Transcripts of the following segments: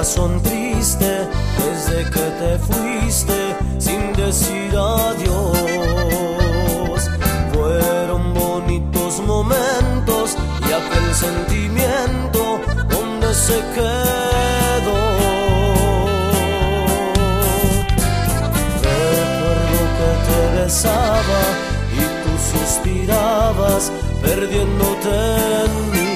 corazón triste desde que te fuiste sin decir adiós. Fueron bonitos momentos y aquel sentimiento donde se quedó. Recuerdo que te besaba y tú suspirabas perdiéndote en mí.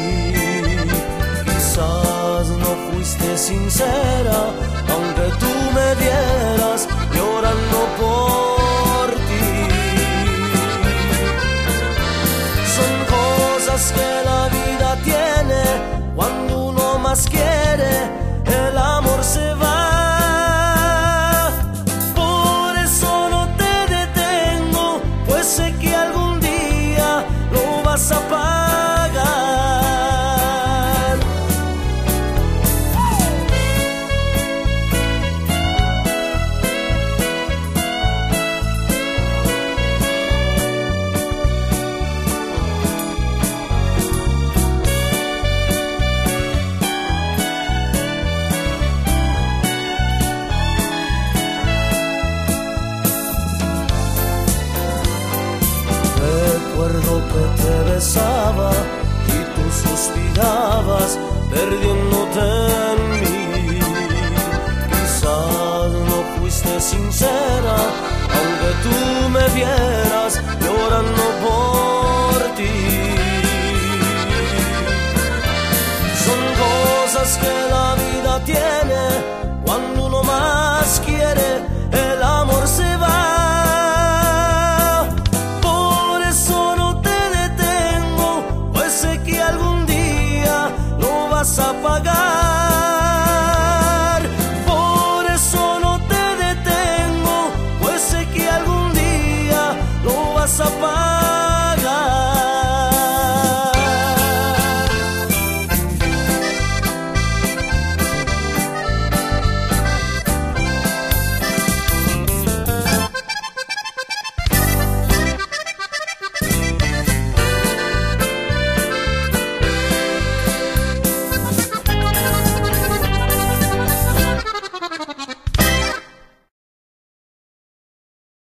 Quizás no fuiste sincera, aunque tú me vieras llorando por ti. Son cosas que la vida tiene, cuando uno más quiere, el amor se va. Por eso no te detengo, pues sé que algún día lo vas a pagar. Recuerdo que te besaba y tú suspirabas perdiéndote en mí. Quizás no fuiste sincera, aunque tú me vieras llorando por ti. Son cosas que la vida tiene, cuando uno más quiere, el amor se va. A pagar. Por eso no te detengo, pues sé que algún día lo vas a pagar.